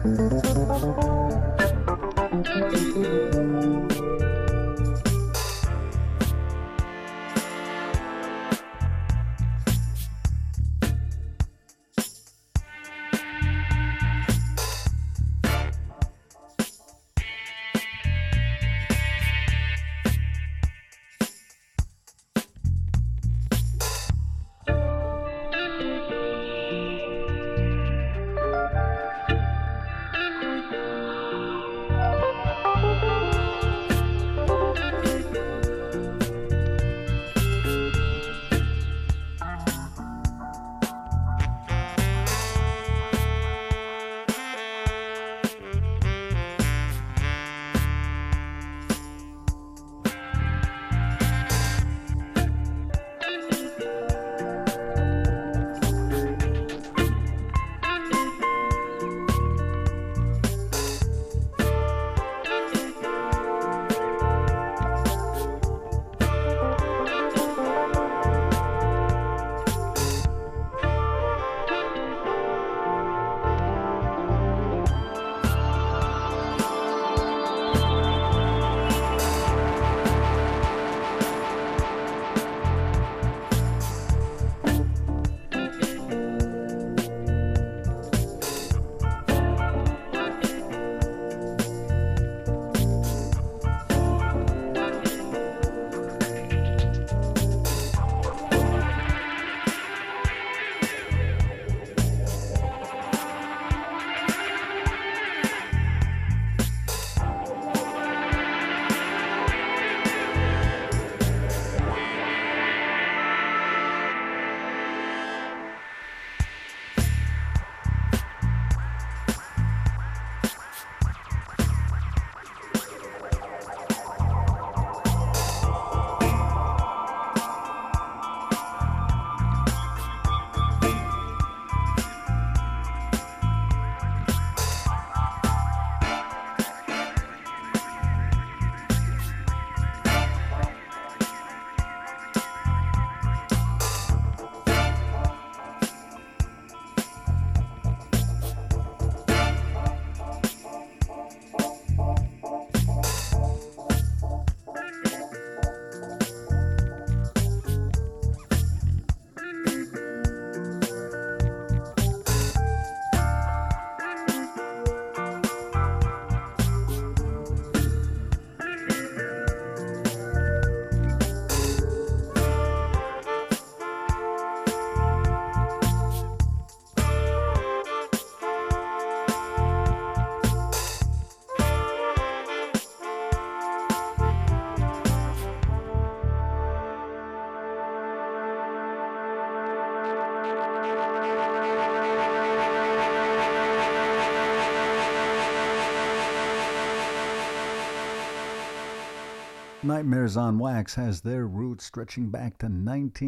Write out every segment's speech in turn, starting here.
Nightmares on Wax has their roots stretching back to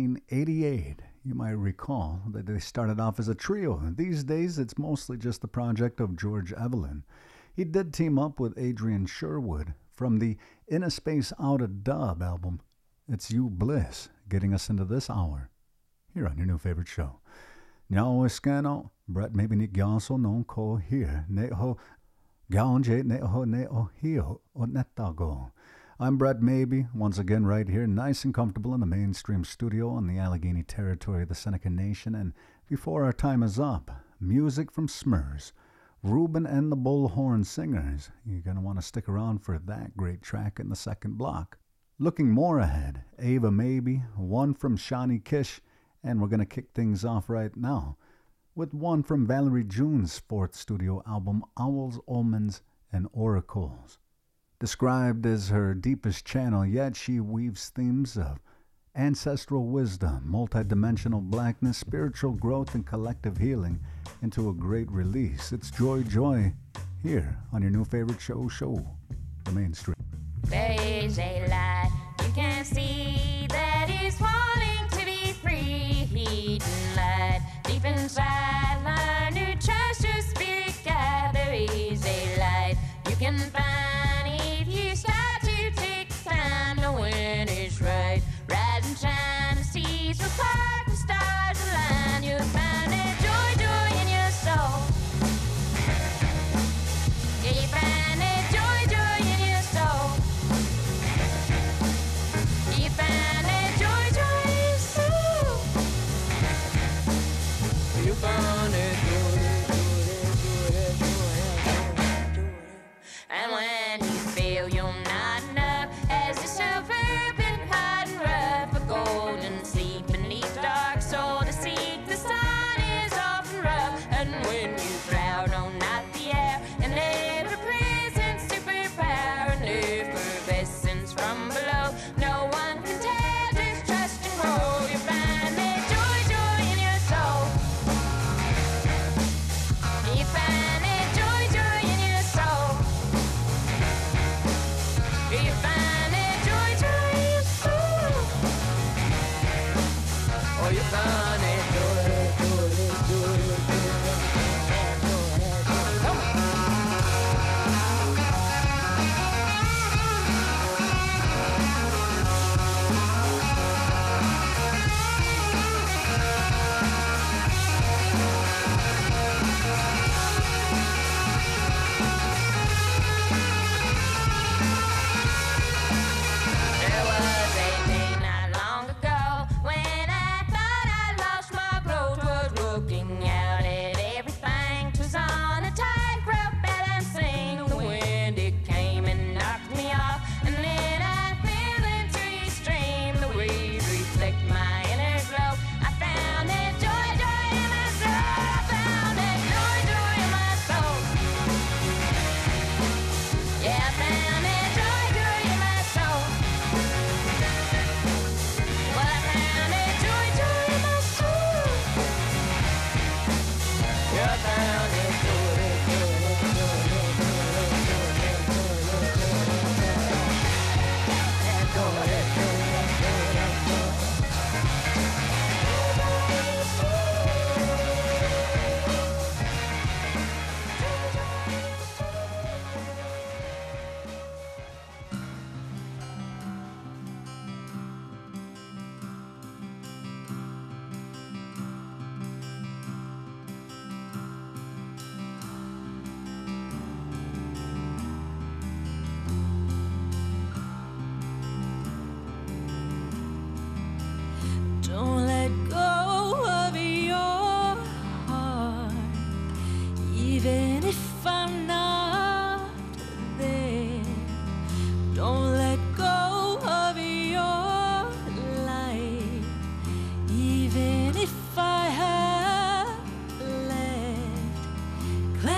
1988. You might recall that they started off as a trio. These days, it's mostly just the project of George Evelyn. He did team up with Adrian Sherwood from the In a Space Out of Dub album. It's You Bliss, getting us into this hour here on your new favorite show. Nyao Escano, Brett maybe ni Gyanso non ko here, neho gaonje neho neo hio o netago. I'm Brett Maybe, once again right here, nice and comfortable in the mainstream studio on the Allegheny territory of the Seneca Nation. And before our time is up, music from Smurs, Reuben and the Bullhorn Singers. You're going to want to stick around for that great track in the second block. Looking more ahead, Ava Maybe, one from Shawnee Kish, and we're going to kick things off right now with one from Valerie June's fourth studio album, Owls, Omens, and Oracles. Described as her deepest channel, yet she weaves themes of ancestral wisdom, multidimensional blackness, spiritual growth, and collective healing into a great release. It's Joy Joy here on your new favorite show, The Mainstream. There is a light you can see that is wanting to be free. Heat and light deep inside, learn to trust your spirit guide. There is a light you can find.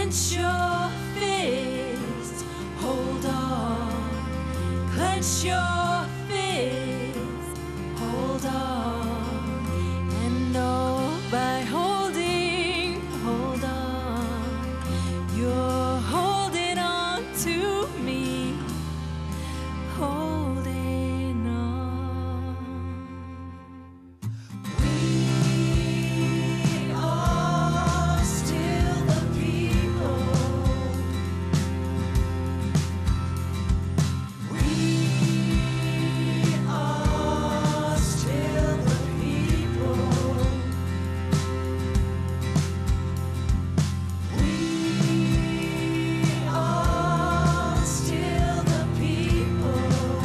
Clench your fist, hold on. Clench your fist, hold on. And oh, by holding, hold on, you're holding on to me, holding on. We are still the people. We are still the people. We are still the people.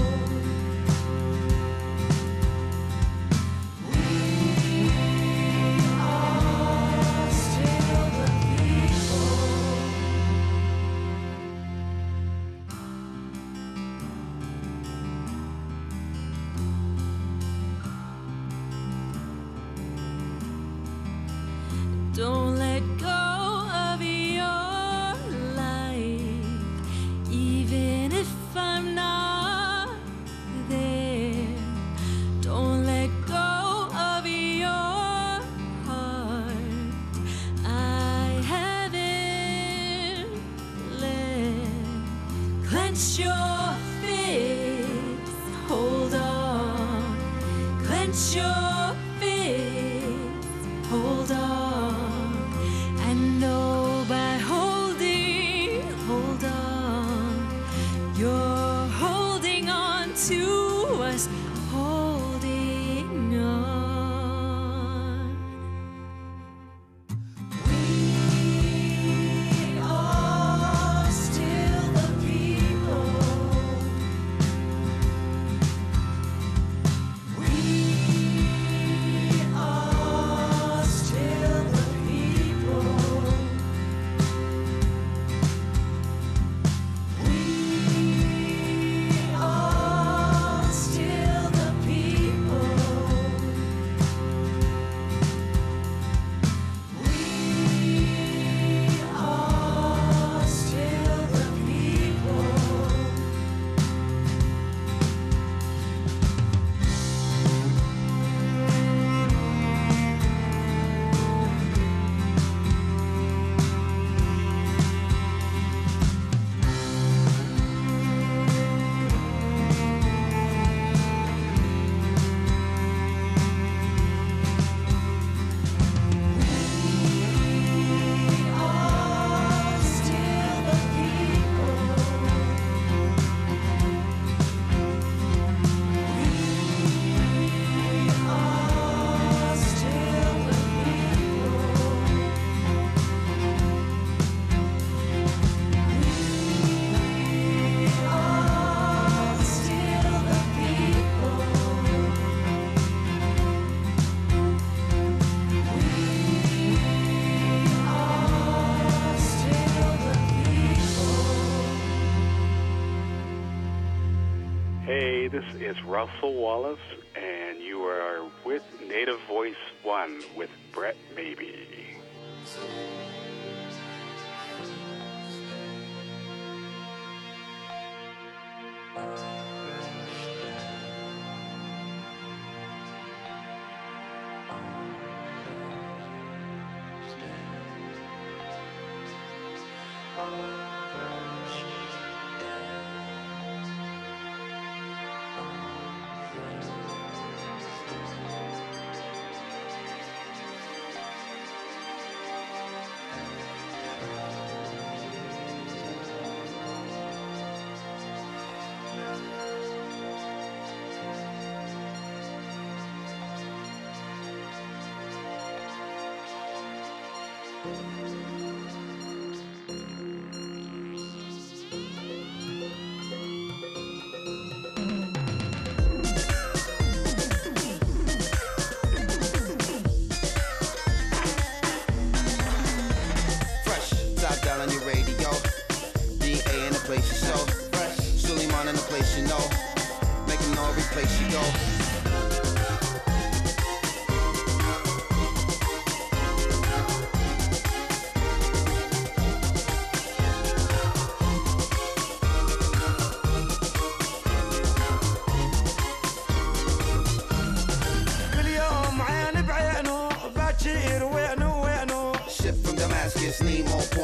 We are still the people. Don't let go of your life, even if I'm not there. Don't let go of your heart. I haven't left. Clench your fist, hold on. Clench your fist, hold on. And know by holding, hold on, you're holding on to us, holding on. We are still the people. We are still the people. We are still the people. We are still the people. We are still the people. We are still the people. We are still the people. Are still the people. Hey, this is Russell Wallace, and you are with Native Voice One with Brett Maybe. Fresh, top down on your radio. DA in the place you show. Fresh, Suleiman in the place you know. Make them know every place you go.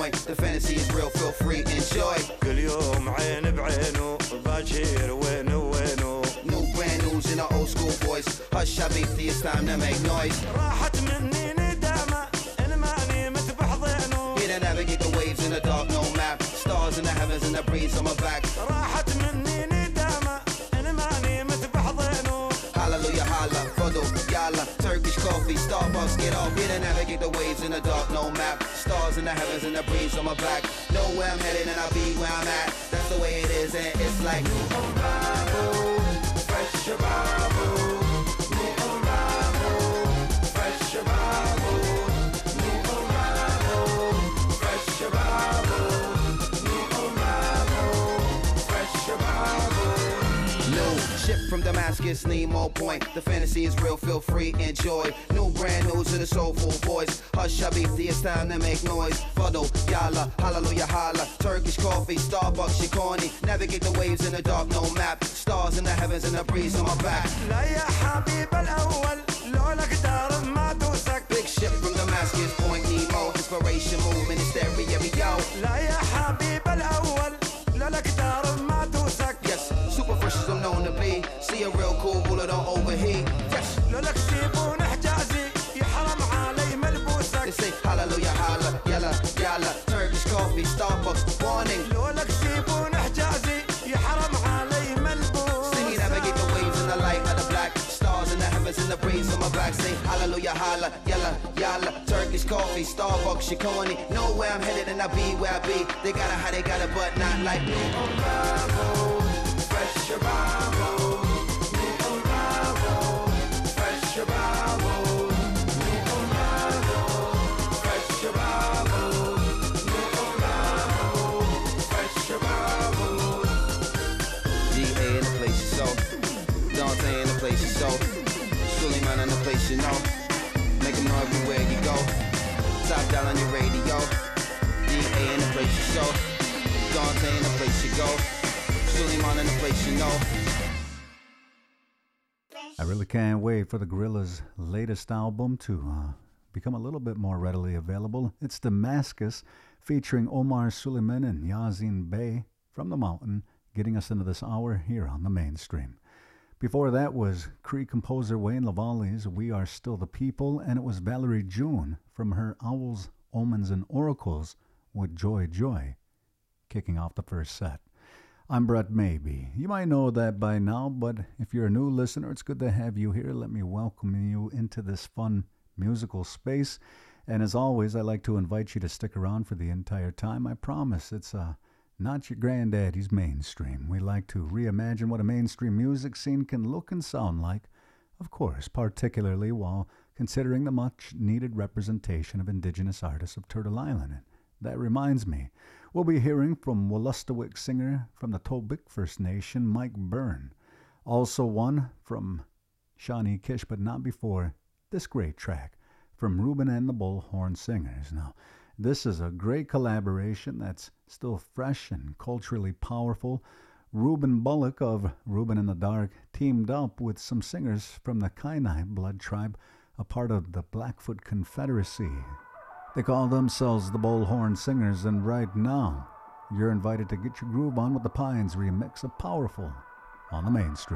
point. The fantasy is real, feel free, enjoy. كل يوم عين بعينه باجير وينه وينه New brand news in our old school voice. Hush, Habibti, it's time to make noise. راحت مني ندامة إن ماني متبحضينه Here to navigate the waves in the dark, no map. Stars in the heavens and the breeze on my back. راحت مني ندامة إن ماني متبحضينه Hallelujah, holla, fado, yalla. Turkish coffee, Starbucks, get off. Here to navigate the waves in the dark, no map. Stars in the heavens and the breeze on my back. Know where I'm headed and I'll be where I'm at. That's the way it is and it's like new arrival, fresh arrival, new arrival, fresh arrival, new arrival, fresh arrival, new arrival, fresh arrival. New ship from Damascus, Nemo Point. The fantasy is real, feel free, enjoy. New brand news in a soulful voice. Hush, Habibti, it's time to make noise. Fado, yalla, hallelujah, holla. Turkish coffee, Starbucks, Shikoni. Navigate the waves in the dark, no map. Stars in the heavens and the breeze on my back. لا يا حبيب الأول لولا قدر ما توسك Big ship from Damascus, Point Nemo. Inspiration movement in stereo, yo. لا يا حبيب الأول لولا قدر ما توسك Yes, super fresh as I'm known to be. See a real cool bullet don't overheat. Yes, لولا كسيبون حجازي يحرم علي ملبوسك they say hallelujah, holla, yalla, yalla. Turkish coffee, Starbucks, warning. لولا كسيبون حجازي يحرم علي Singing, navigate the waves in the light of the black stars in the heavens and the breeze on my back. Say hallelujah, holla, yalla, yalla. Turkish coffee, Starbucks, Shikoni. Know where I'm headed and I'll be where I be. They got it how they got it, but not like me. Arrival, fresh arrival, new arrival, fresh arrival, new arrival, fresh arrival, new arrival, fresh arrival. DA in the place you so, Dante in the place you so, Suleiman in the place you know. Make 'em know everywhere you go. Top down on your radio. DA in the place you so, Dante in the place you go, Suleiman in the place you know. I really can't wait for the Gorillaz' latest album to become a little bit more readily available. It's Damascus, featuring Omar Suleiman and Yazin Bey from the Mountain, getting us into this hour here on the Mainstream. Before that was Cree composer Wayne Lavalle's We Are Still the People, and it was Valerie June from her Owls, Omens, and Oracles with Joy Joy, kicking off the first set. I'm Brett Maybe. You might know that by now, but if you're a new listener, it's good to have you here. Let me welcome you into this fun musical space. And as always, I like to invite you to stick around for the entire time. I promise it's not your granddaddy's mainstream. We like to reimagine what a mainstream music scene can look and sound like, of course, particularly while considering the much-needed representation of indigenous artists of Turtle Island. And that reminds me, we'll be hearing from Wolastoqiyik singer from the Tobic First Nation, Mike Byrne. Also one from Shawnee Kish, but not before this great track from Reuben and the Bullhorn Singers. Now, this is a great collaboration that's still fresh and culturally powerful. Reuben Bullock of Reuben in the Dark teamed up with some singers from the Kainai blood tribe, a part of the Blackfoot Confederacy. They call themselves the Bullhorn Singers, and right now, you're invited to get your groove on with the Pines remix of Powerful on the Mainstream.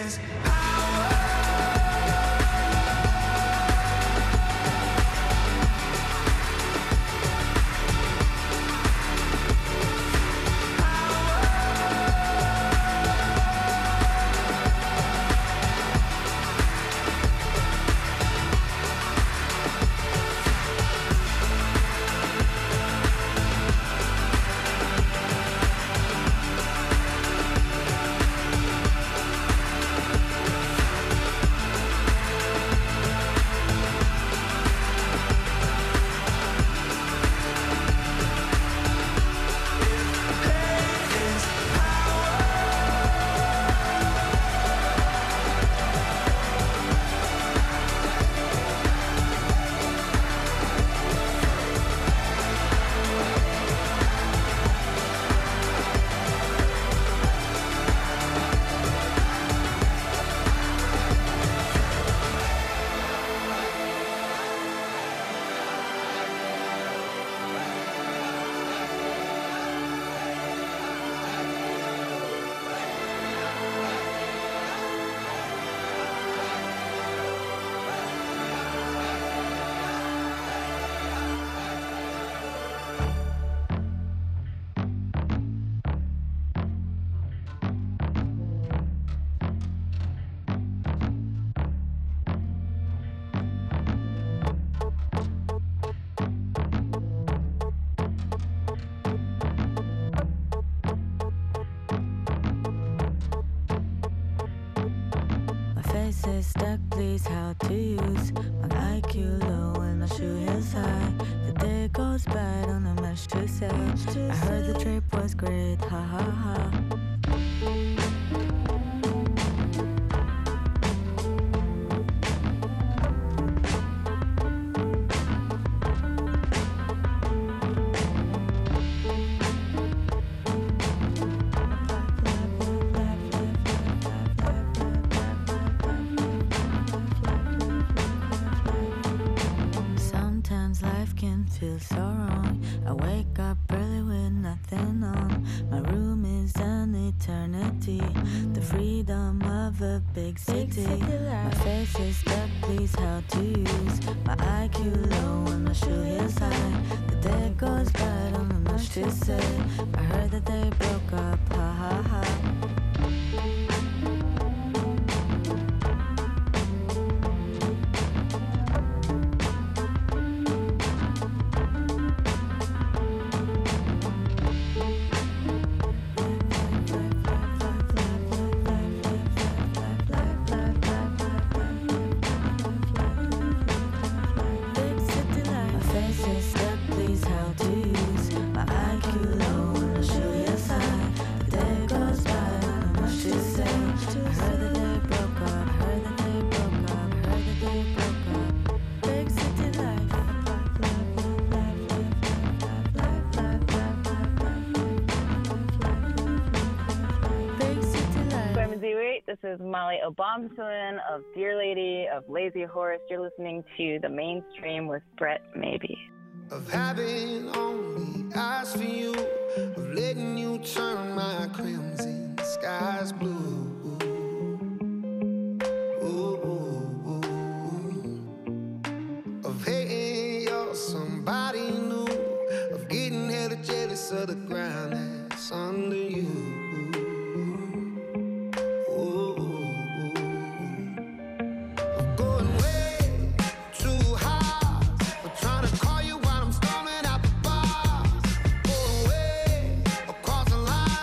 is power. face is stuck, please how to use my IQ low and my shoe heels high. The day goes by, don't know much to say. I heard the trip was great, ha ha ha. Feel so wrong. I wake up early with nothing on. My room is an eternity. The freedom of a big city. My face is stuck, please how to use my IQ low and my shoe heels high. The day goes by, don't know much to say. I heard that they broke up, ha ha ha. This is Molly Obamson of Dear Lady of Lazy Horse. You're listening to The Mainstream with Brett Maybe. Of having only eyes for you, of letting you turn my crimson skies blue. Ooh. Of hating you're somebody new, of getting hella jealous of the ground that's under you. Across the line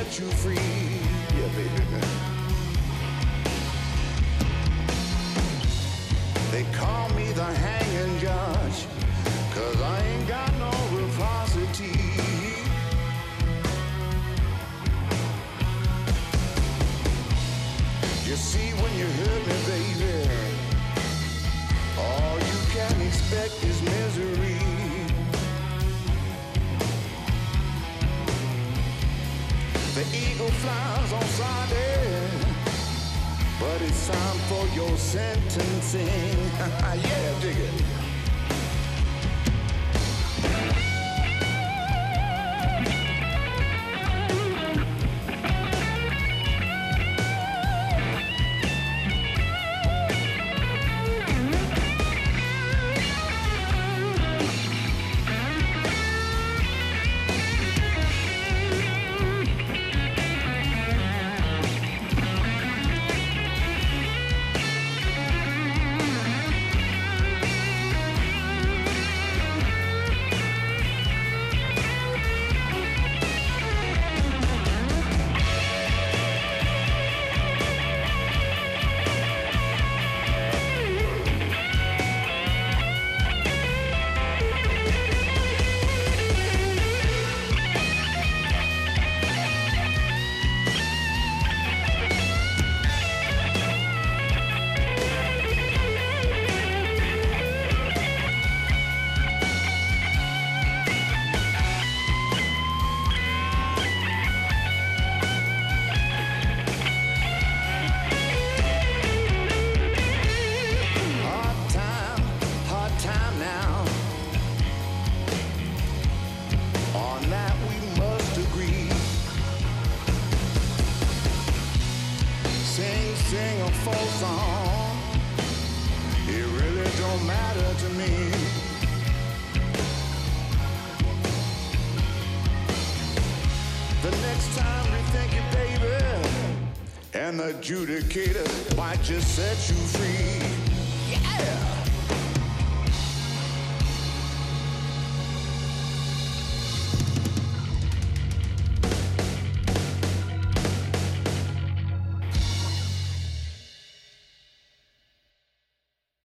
set you free. Yeah, baby. They call me the hanging judge, 'cause I ain't got no reciprocity. You see, when you hurt me, baby, all you can expect is misery. The eagle flies on Friday, but it's time for your sentencing. Yeah, dig it. Sing a folk song, it really don't matter to me. The next time we think it, baby, and the adjudicator might just set you free. Yeah!